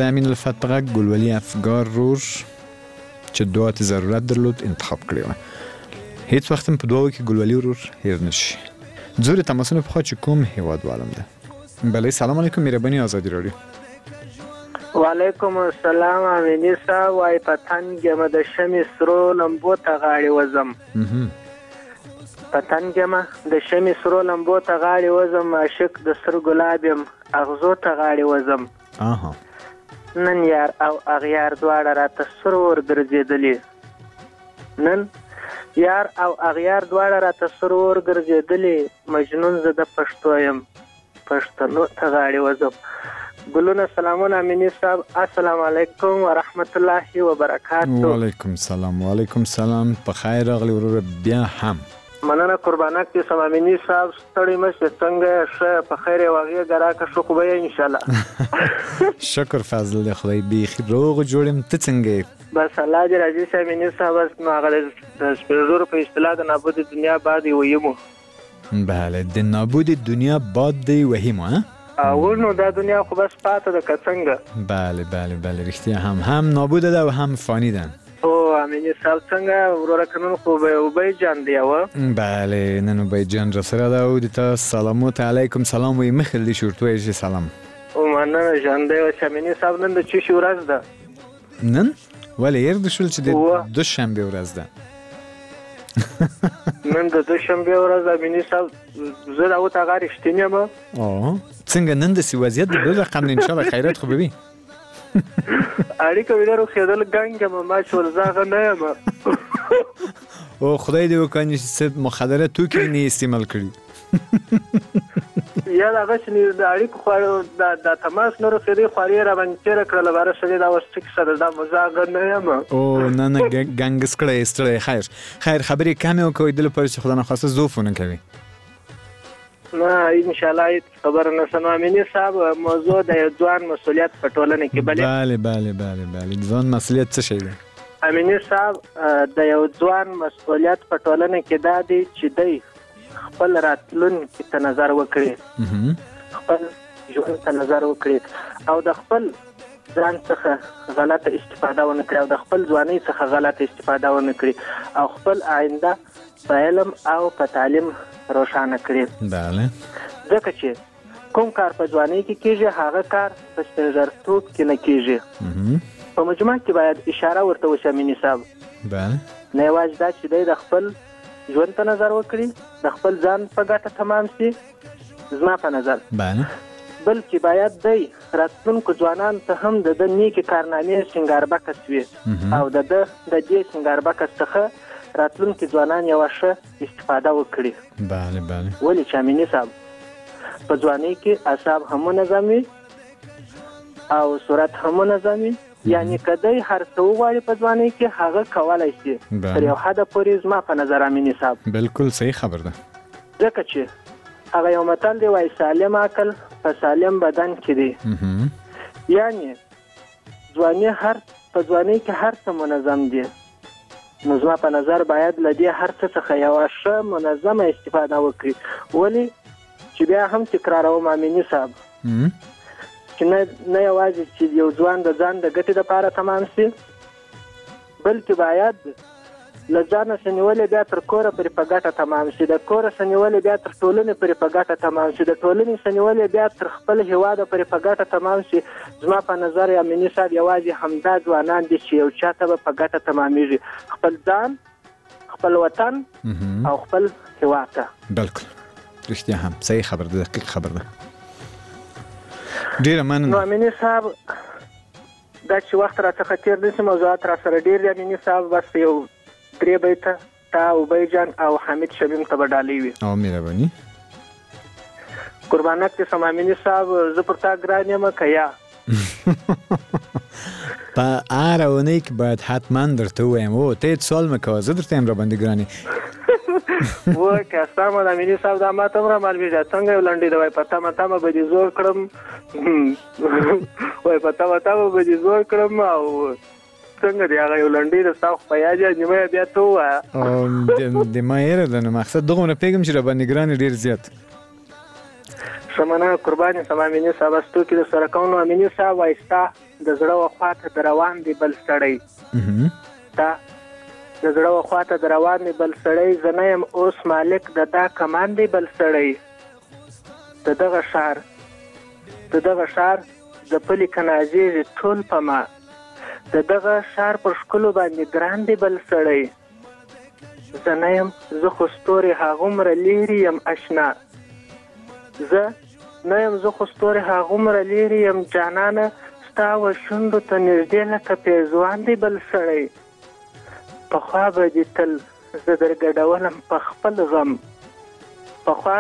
د امین الفت په غږ ګلولي افګار رور چې دعا ته ضرورت درلود انتخاب کړی و. هیڅ وخت هم په دعاو کې ګلولي ورور هیر نشي. زور تماسونه په خوا چې کوم هیوادوالم ده. بله سلام علیکم مهرباني آزادی رادیو. وعلیکم السلام امینی صاحب وای پتنګم د شمې سرو لمبو ته غاړې وزم. پتنګم د شمې سرو لمبو ته غاړې وزم عاشق د سر ګلاب يم اغزو ته غاړې وزم. نن یار او اغیار دواړه راته سر ور ګرځېدلې. نن یار او اغیار دواړه راته سر ور ګرځېدلې. مجنون زه د پښتو یم پښتنو ته غاړې وزم. ګلونه سلامونه امینی صاحب السلام علیکم ورحمت الله وبرکاته. وعلیکم سلام په خیر راغلی ورور بیا هم. مننه قربانک دې سم امینی صاحب ستړي مشه څنګه شه په خیر واغې ګراکه شو خو به ان شاء الله. شکر فضل دې خدای بیخي روغ جوړم ته څنګه بس الله دې راضي شه امینی صاحب نو هغه د سپیرزور په اصطلاح د نابود دنیا بعد ویمو. بله د نابود دنیا بعد دی وهمو ها او نو دا دنیا خو بس پاته د کڅنګ. بله رښتیا هم نابود ده او هم فانی ده. او امینی صاحب څنګه ورور کنن خو به وبای جان دی و. بله نن وبای جان را سره ده او د تاسو سلامات علیکم سلام وي مخل دي شورتوي شي سلام. او مننه جان دی او امینی صاحب نن د چی ورځ ده. نن ولې ير د شول چې د دوشنبه ورځ ده. نن د دوشنبه ورځ امینی صاحب زه دا وته غاری شتینه ما. څنګه نن د سی وضعیت د بل رقم ان شاء الله خیرات خو به اړیکه ویلو خېدل ګنګ ما شول زاغه نه یم. او خدای دې وکړي چې مخدره توکي نه استعمال کړي. یا دا غشنی د اړیکو خو د تماس نور خېدي خوري را باندې چیر کړل بار شوی دا وسټیک سره دا مزاغه نه یم. او نه ګنګس کړی استړی خیر خبرې کمه او کوي د لپاره چې خدای نه خواسته زوفونه کوي. نه ان شاء الله خبر نه سم امینی صاحب موضوع د ځوان مسولیت په ټولنه کې بله ځوان مسولیت څه شي ده؟ امینی صاحب د یو ځوان مسولیت په ټولنه کې دا دی چې دی خپل راتلونکي ته نظر وکړي. خپل ژوند ته نظر وکړي او د خپل ځان څخه غلطه استفاده ونه کړي او د خپل ځواني څخه غلطه استفاده ونه کړي او خپل آینده په علم او په تعلیم روښانه کړي. بله ځکه چې کوم کار په ځواني کې کیږي هغه کار په سپینږیرتوب کې نه کیږي. په مجموع کې باید اشاره ورته وشي امینی صاحب. بله نه یوازې دا چې دی د خپل ژوند ته نظر وکړي د خپل ځان په ګټه تمام شي زما په نظر. بله بلکې باید دی راتلونکو ځوانانو ته هم د نیکې کارنامې سنګاربکس وي او د دې سنګاربکس څخه راتلونکي ځوانان یو ښه استفاده وکړي. بله ولې چې امینی صاحب په ځوانۍ کې اعصاب هم منظم وي او صورت هم منظم وي. یعنی کدی هر څه وغواړي په ځوانۍ کې هغه کولای شي تر یو حده پورې زما په نظر امینی صاحب. بالکل صحیح خبر ده. ځکه چې هغه یو متل دی وایي سالم عقل په سالم بدن کې دی. یعنی په ځوانۍ کې هر څه منظم دی. نو زما په نظر باید له دې هر څه څخه یوه ښه منظمه استفاده وکړي. ولې چې بیا هم تکراروم امینی صاحب چې نه یوازې چې یو ځوان د ځان د ګټې لپاره تمام شي بلکې باید له ځانه سنیولې بیا تر کوره پورې په ګټه تمام شي. د کوره سنیولې بیا تر ټولنې پورې په ګټه تمام شي. د ټولنې سنیولې بیا تر خپل هیواده پورې په ګټه تمام شي. زما په نظر امینی صاحب یوازې همدا ځوانان دي چې یو چاته به په ګټه تمامیږي خپل ځان خپل وطن او خپل هیواد ته. بالکل رښتیا هم صحیح خبر ده دقیق خبر ده. ډیره مننه. نو امینی صاحب دا چې وخت راڅخه تیر نشي موضوعات را سره ډیر دي امینی صاحب بس یو 3 بیته تا وبای جان او حمید شبیم ته بدالي وي. او مهرباني قربانک ته سم امینی صاحب زه پر تا ګران یم کیا. په اړهونه کې باید حتما درته وایم او ته سوال مکو زه درته هم را باندې ګرانی. و که سم امینی صاحب دا ما ته را معلومه ده څنګه ولندې دا وای پتا متا ما به زور کړم وای پتا متا ما به زور کړم او څنګه دی هغه ولندې د تاسو په یاجه نیمه بیا ته و د ما یې د مقصد دغه نه پیغام چې را باندې ګرانی ډیر زیات. شمنه قرباني سم امیني صاحب استو کې د سره کوم امیني صاحب وایستا د زړه وخواته د روان دی بل سړی تا د زړه وخواته د روان دی بل سړی زه نه یم اوس مالک د دا کمان دی بل سړی د دغه ښار د پلي کنازې ټول په ما د دغه ښار پر ښکلو باندې ګران دی بل سړی زه نه یم زه خو ستورې هغومره لیرې یم اشنا زه نه یم زه خو ستورې هغومره لیرې یم جانانه ستا و شونډو ته نږدې لکه پیزوان دی بل سړی پخوا به دې تل زه در ګډولم په خپل غم خو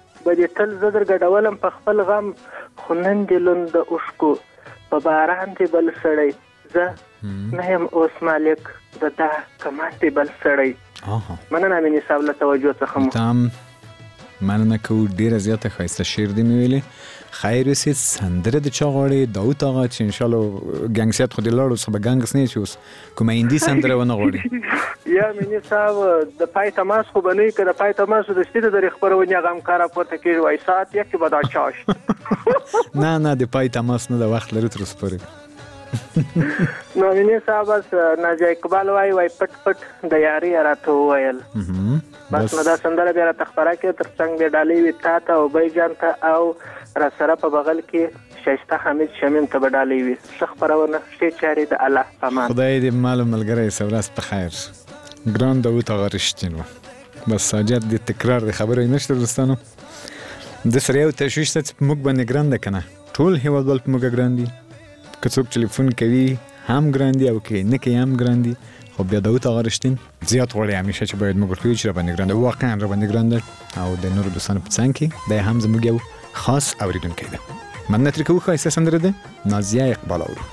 نن دې لوند د اوښکو په باران دی بل سړی زه نه یم اوس مالک د دا کمان دی بل سړی مننه امیني صاحب له توجه څخه مو مننه کوو ډیره زیاته ښایسته شعر دې مې ویلې خیر اوسې سندره د چا غواړې داود آقا چې انشاءالله ګنګسیات خو دې لاړ اوس خو به ګنګس نه چې اوس کومه هندي سندره ونه غواړې یا امیني صاحب د پای تماس خو به نه وي که د پای تماس د شپې د درې خپرونې هغه همکاره پورته کېږي وایي ساعت یک کې به دا چاش نه د پای تماس نه د وخت لري تر اوسه پورې نو امیني صاحب بس ناجی اقبال وایي پټ پټ د یاري راته وویل بس نو دا سندره بیا راته خپره کړې تر څنګ بیا ډالۍ وي تا ته او بی جان ته او راسره په بغل کې شایسته حمید شمیم ته به ډالۍ وي ښه خپرونه ښې چارې د الله په امان خدای دې مال و ملګری شه ورځ په خیر ګران داود آقا رښتین بس حاجت د تکرار د خبرې نشته دوستانو د سره یو تشویش ته چې موږ باندې ګران ده که نه ټول هېوادوال په موږ ګران دي که څوک ټلیفون کوي هم ګران دي او که نه کوي هم ګران دي خو بیا داود آقا رښتین زیات غواړي همیشه چې باید موږ ورته ووایو چې راباندې ګران ده واقعا راباندې ګران ده او د نورو دوستانو په څنګ کې دا هم زموږ یو خاص اورېدونکی ده مننه ترې کوو ښایسته سندره ده نازیه اقبال اورو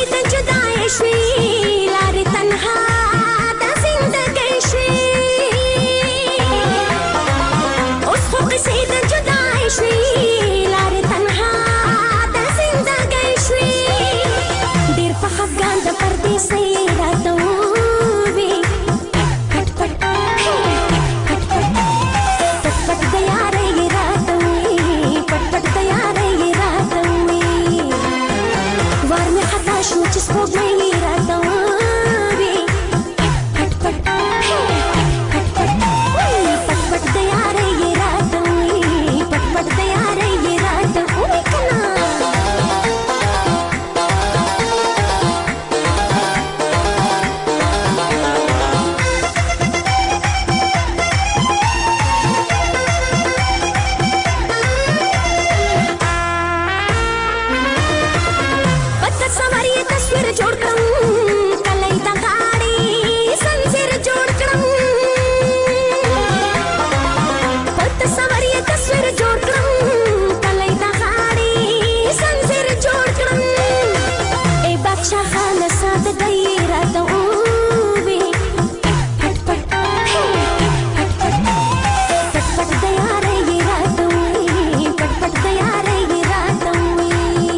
د جدای شوي لارې تنها د زندګۍ شوي اوس خو قصې د جدای شوي لارې تنها د زندګۍ شوي ډېر په خفګان د پردیسۍ راته ووې پټ پټ پټ پټ د یارۍ راته وې پټ پټ د یارۍ راته وې وار مې خطا شو چې سپوږمۍ راته ووې پټ پټ پټ پټ د یارۍ راته وې پټ پټ د یارۍ راته وې کنه پته سوار یې تصویر جوړ کړم کلی د غاړې زنځیر جوړ کړم پته سوار یې تصویر جوړ کړم کلی د غاړې زنځیر جوړ کړم ای بادشاه خانه سادګۍ راته ووې پټ پټ پټ پټ د یارۍ راته وې پټ پټ د یارۍ راته وې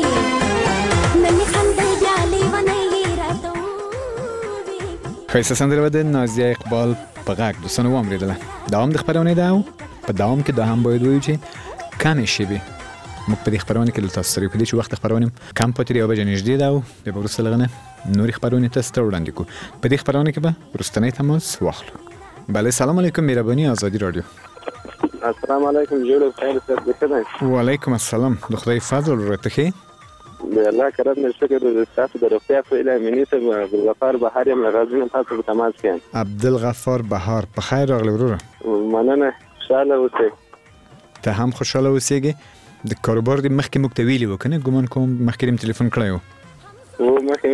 نن مې خندل بیا لیونۍ راته ووې ښایسته سندره به د نازیه اقبال په غږ دوستانو واورېدله. دوام د خپرونې ده او په دوام کې دا هم باید ووایو چې کمې شیبې موږ په دې خپرونې کې له تاسو سره یو په دې چې وخت د خپرونې کم پاتې دی 1 بجې نږدې ده او بیا به وروسته له هغه نه نورې خپرونې تاسو ته وړاندې کړو. په دې خپرونې کې به وروستنی تماس واخلو. بله سلام علیکم مهرباني آزادي رادیو. السلام علیکم جوړ خیر صاحب څنګه دی وعلیکم السلام د خدای فضل ورته ښې د الله کرم نه شکر د تاسو د روغتیا په اړه مینې ته عبدالغفار بهار یم لغزنه تاسو په تماس کې عبدالغفار بهار په خیر راغلی وروره. مننه خوشاله اوسئ ته هم خوشاله اوسېږې. د کاروبار دې مخکې موږ ته ویلي وو که نه ګمان کوم مخکې دې تلیفون کړی و مخکې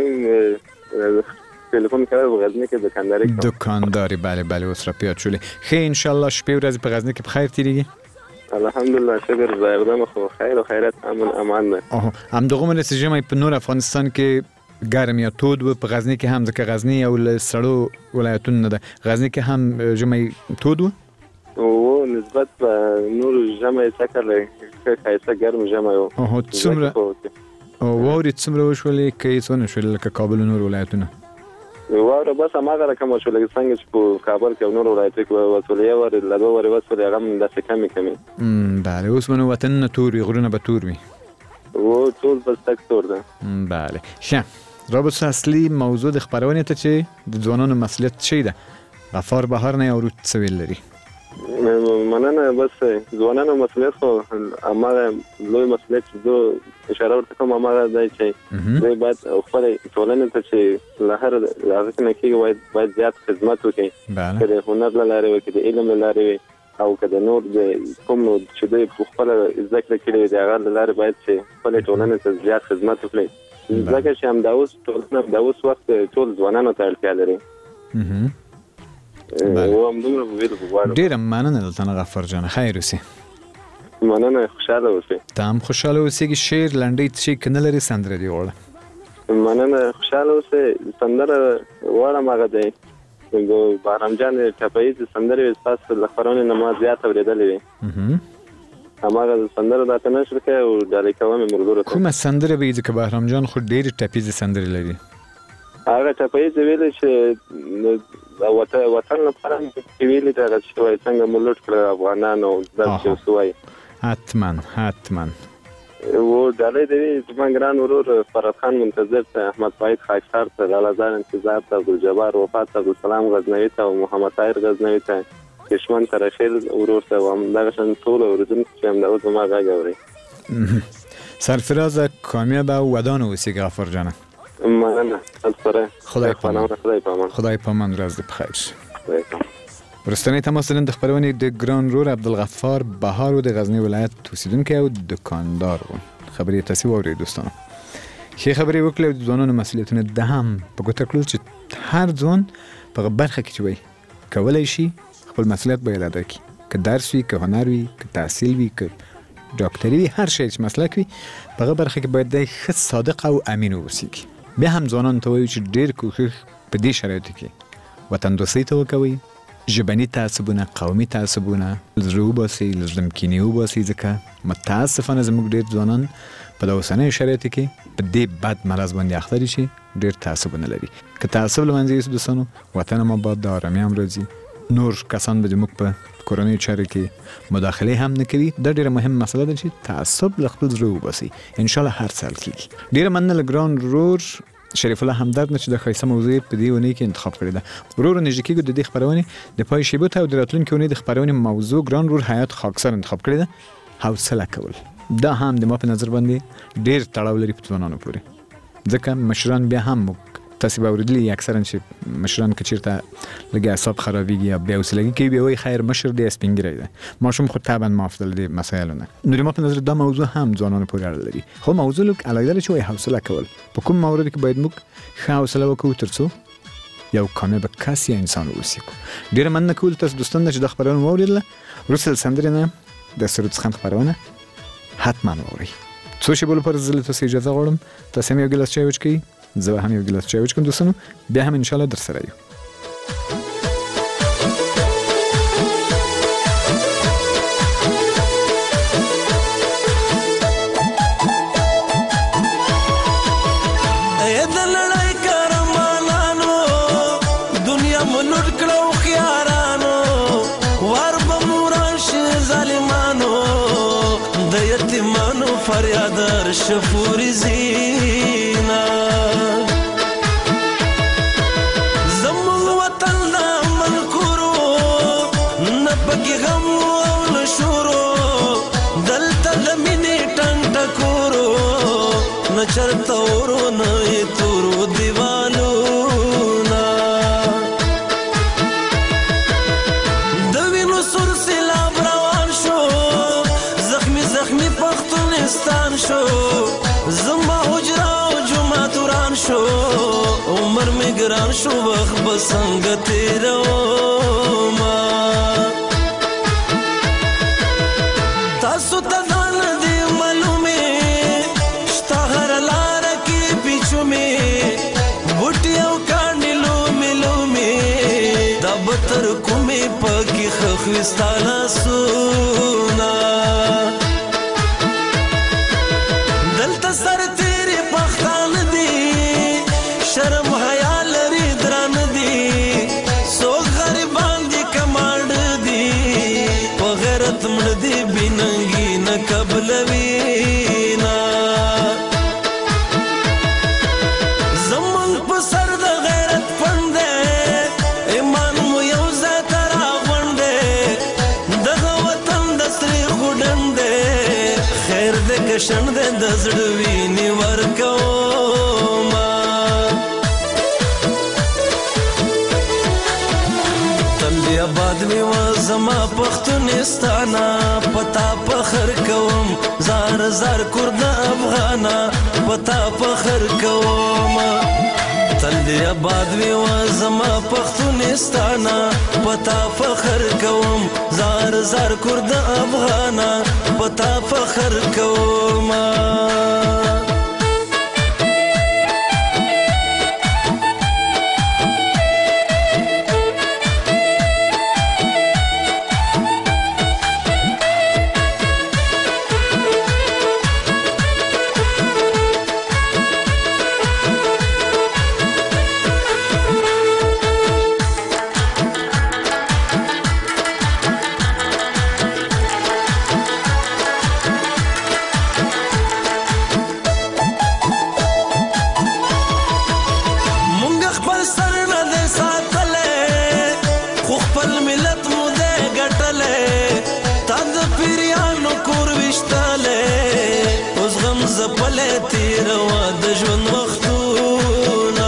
تلیفون کړی و غزني کې دکانداري کوم دکانداري بله بله اوس را پیاد شولې ښې انشاءالله شپې ورځې په غزني کې په خیر تېرېږي الحمدلله شکر زایغدم خو خیر و خیرت امن امان ده همدغومره چې ژمی په نور افغانستان کې ګرم یا تود و په غزني کې هم ځکه غزني یو له سړو ولایتونو نه ده غزني کې هم ژمی تود و نسبت په نور ژمی څخه ښایسته ګرم ژمی و څومره واورې څومره وشولې که هېڅ ونه شولې لکه کابل و نور ولایتونه واوره بس هماغه رقم وشو لکه څنګه چې په کابل کې او نور ولایتونو کې وسولې یو ور له دوه ور وسولې هغه داسې کمې بله اوس به نو وطنونه تور وي غرونه به تور وي ټول بس تک تور ده بله ښه رابطه اصلي موضوع د خپرونې ته چې د ځوانانو مسؤلیت څه ده غفار بهار نه اورو څه ویل لري مننه بس ځوانانو مسؤلیت خو هماغه لوی مسؤلیت چې زه اشاره ورته کوم هماغه دی چې دوی باید خپل ټولنې ته چې له هر هغه نه کېږي باید زیات خدمت وکړي که د هنر له لارې وي که د علم له لارې وي او که د نور د کوم چې دوی خپله زده کړه کړې وي د هغه له لارې باید چې خپلې ټولنې ته زیات خدمت وکړي ځکه چې همدا اوس ټولنه همدا اوس وخت ټول ځوانانو ته اړتیا لري ډیره مننه دلته غفار جان خیر اوسې مننه خوشاله اوسې ته هم خوشاله اوسېږي شعر لنډۍ څه که نه لري سندره دې غواړه مننه خوشاله اوسې سندره غواړم هغه دی د بهرام جان ټپهیزې سندرې وې ستاسو له خپرونې نه ما زیات اورېدلې وې هماغه سندره راته نشر کړې او ډالۍ کوم یې ملګرو ته کومه سندره به وي ځکه بهرام جان خو ډېرې ټپیزې سندرې لري هغه ټپهیزې ویلې چې وطن لپاره ویلې ته هغه چې وایي څنګه مو لوټ کړل افغانان او داسې څه وایي حتما و ډالۍ د زما ګران ورور فراد خان منتظر ته احمد فاید خاکسار ته لالهزار انتظار ته عبدالجبار وفات ته عبدالسلام غزنوي ته او محمد طاهر غزنوي ته کشمن ترخیل ورور ته همدغه شان ټول اورېدونکي چې همدا اوس زما غږ اوري سرفراز کامیاب او ودان اوسې غفار جانه مننه سره خدای پامان ورځ دې بخیر ورستنی تماس نن د خبرونې د ګران رور عبدالغفار بهار د غزنی ولایت اوسیدونکی او دکاندار و خبرې تاسو ووري دوستانو ښه خبرې وکړې د ځوانانو مسؤلیتونه د هم په ګوته کړل چې هر ځوان په برخه کې وي کولای شي خپل مسؤلیت به ادا کړي که درس وي که هنر وي که تحصیل وي که ډاکټري وي هر شی چې مسلک وي په برخه کې باید ښه صادق او امین اوسي بیا هم ځوانان ته وایو چې ډېر کوښښ په دې شرایطو کې وطن دوستۍ ته وکوئ. ژبني تعصبونه، قومي تعصبونه زړه وباسئ، له زړه کینې وباسئ، ځکه متاسفانه زموږ ډېر ځوانان په د اوسنیو شرایطو کې په دې بد مرض باندې اخته دي چې ډېر تعصبونه لري. که تعصب له منځه یوسو دوستانو، وطن هم آباد ده، ارامي هم راځي، نور کسان به زموږ په کورنیو چارو کې مداخله هم نه کوي. دا ډېره مهم مسله ده چې تعصب له خپل زړه وباسئ. انشاءالله هر څه حل کېږي. ډېره مننه له ګران ورور شریف الله همدرد نه چې د ښایسته موضوع په دې اونۍ کې انتخاب کړې ده. ورور نږدې کېږو د دې خپرونې د پای شیبو ته او د راتلونکې اونۍ د خپرونې موضوع ګران ورور حیات خاکسار انتخاب کړې ده، حوصله کول. دا هم د ما په نظر باندې ډېر تړاو لري په ځوانانو پورې، ځکه مشران بیا هم تاسو به اوریدلی اکثرا چې مشران که چیرته لږ اعصاب خرابېږي یا بې حوصلګي کوي، بیا وایي خیر مشر دی سپین ږیری دی. ماشوم خو طبعا معاف دل دې مسایلو نه. نو د ما په نظر دا موضوع هم ځوانانو پورې اړه لري. خو موضوع علاوه له چې وایي حوصله کول، په کوم مورد کې باید موږ ښه حوصله وکړو تر څو یو کامیاب کس یا انسان واوسو. ډېره مننه کوم تاسو دوستان چې د خبرونو واوریدله. وروسته له سندرې نه د سرود څخه خبرونه حتما واورئ. څو شیبو لپاره زه له تاسو اجازه غواړم. تاسو هم یو ګیلاس چای وڅښئ، زه هم یو ګیلاس چای وڅښم دوستانو، بیا هم انشاءالله در سره یو. فریادر شفوری زینا زمون وطن دا من کورو نپکی غم او نشورو دلتا دمینی ٹنگ ٹکورو نچرتا ورو نئی تورو دیوالو نا دوینو سر سیلاب روان شو زخمی زخمی پختونستان شو زما حجرا و جمعه توران شو عمر می گران شو وقت بسنگ تیرو ما تاسو تدان دی معلومی شتا هر لار کی پیچو می بوٹی او کانی لومی لومی دا بطر کمی پاکی خخوستانا سونا دلتا سر تیری پختان دی شرم حیا لري دران دی سو غریبان دی کمانڈ دی په غیرت مړ دی بیننګي نه قبلوي نا زمون په سر د غیرت پند ایمان مو یو ځای تر غوند دغه وطن د سری خډند خیر د کشن د زړوي نی ورکو ما تل آباد می و زما پختونستانا پتا فخر کوم زار زار کرد افغانا پتا فخر کوم تل آباد می و زما پختونستانا پتا فخر کوم زار زار کرد افغانا پتا فخر کوم تیروا د ژوند وختونه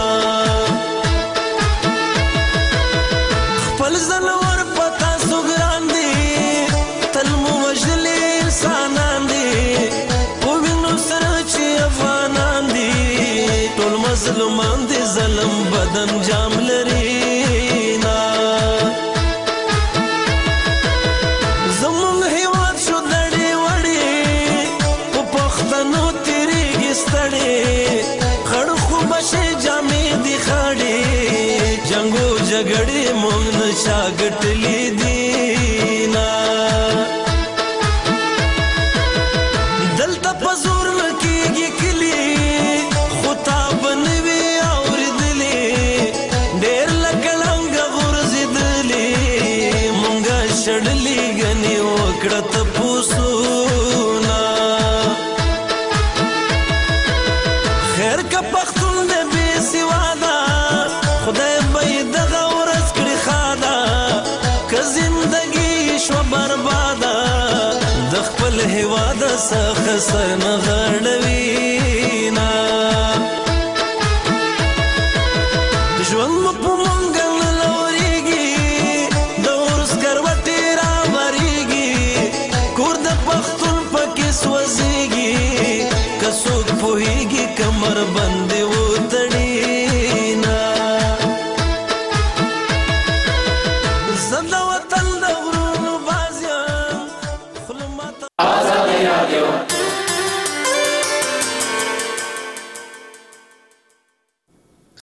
خپل زلور پتا سوګران دي تل مو وژلي انسانان دي په وینو سره چې افغانان دي ټول مظلومان دي ظلم بدن جام لري نا زمونږ هیواد شو دړي وړي په پښتنو ستړي خړ خو بشه چا ګټلې دینا دلته په زور نه کېږي کلي خو تا به نه وي اورېدلې ډېر لکه ړنګه غورځېدلې مونږه شړلې ګنې وکړه تپوسونه خیر که پښتون د بې سواده خدای به یې دغه ورځ کړي ښاده که زندګي شوه برباده د خپل هېواده څخه سر نه غړوي